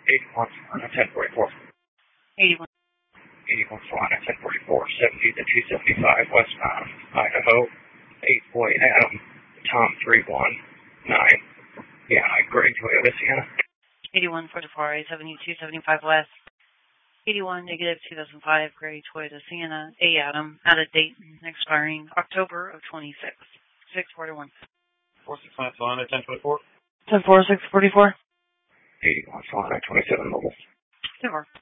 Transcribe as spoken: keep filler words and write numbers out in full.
eighty-one Solana ten forty-four. eighty-one. eighty-one Solana ten forty-four. seventy to two seventy-five westbound Idaho. eight boy Adam. Tom three one nine. Yeah, gray Toyota Sienna. eighty-one forty-four, A seventy two seventy-five west. eighty-one negative two thousand five gray Toyota Sienna. A Adam. Out of date. Expiring October of twenty-six. six forty-one. four six nine Solana ten twenty-four. ten four six forty-four. eighty-one Solana twenty-seven mobile. Super.